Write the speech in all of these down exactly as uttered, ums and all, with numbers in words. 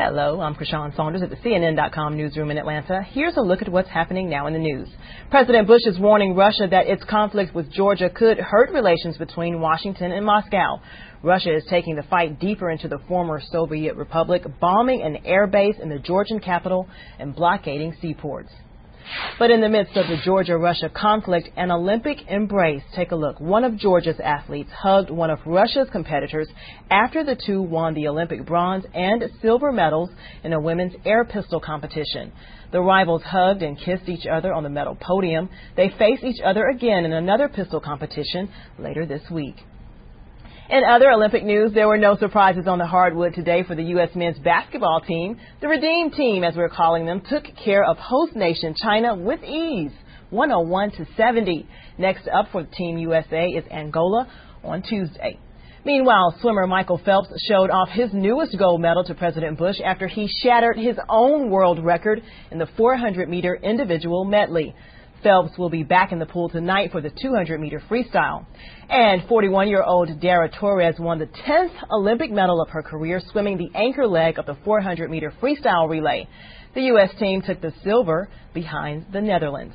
Hello, I'm Krishan Saunders at the C N N dot com newsroom in Atlanta. Here's a look at what's happening now in the news. President Bush is warning Russia that its conflict with Georgia could hurt relations between Washington and Moscow. Russia is taking the fight deeper into the former Soviet republic, bombing an air base in the Georgian capital and blockading seaports. But in the midst of the Georgia-Russia conflict, an Olympic embrace. Take a look. One of Georgia's athletes hugged one of Russia's competitors after the two won the Olympic bronze and silver medals in a women's air pistol competition. The rivals hugged and kissed each other on the medal podium. They face each other again in another pistol competition later this week. In other Olympic news, there were no surprises on the hardwood today for the U S men's basketball team. The Redeemed team, as we're calling them, took care of host nation China with ease, one oh one to seventy. Next up for Team U S A is Angola on Tuesday. Meanwhile, swimmer Michael Phelps showed off his newest gold medal to President Bush after he shattered his own world record in the four hundred meter individual medley. Phelps will be back in the pool tonight for the two hundred meter freestyle. And forty-one-year-old Dara Torres won the tenth Olympic medal of her career swimming the anchor leg of the four hundred meter freestyle relay. The U S team took the silver behind the Netherlands.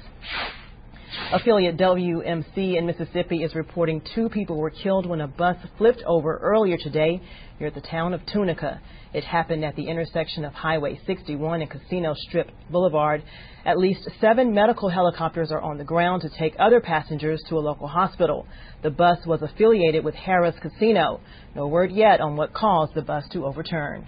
Affiliate W M C in Mississippi is reporting two people were killed when a bus flipped over earlier today near the town of Tunica. It happened at the intersection of Highway sixty-one and Casino Strip Boulevard. At least seven medical helicopters are on the ground to take other passengers to a local hospital. The bus was affiliated with Harrah's Casino. No word yet on what caused the bus to overturn.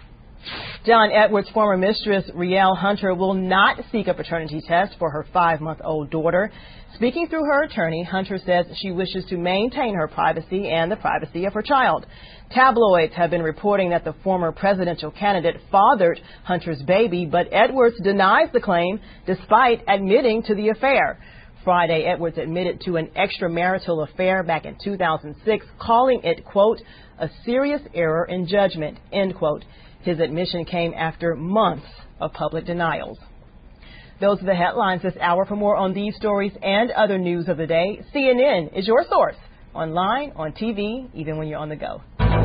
John Edwards' former mistress, Rielle Hunter, will not seek a paternity test for her five-month-old daughter. Speaking through her attorney, Hunter says she wishes to maintain her privacy and the privacy of her child. Tabloids have been reporting that the former presidential candidate fathered Hunter's baby, but Edwards denies the claim despite admitting to the affair. Friday, Edwards admitted to an extramarital affair back in two thousand six, calling it, quote, a serious error in judgment, end quote. His admission came after months of public denials. Those are the headlines this hour. For more on these stories and other news of the day, C N N is your source, online, on T V, even when you're on the go.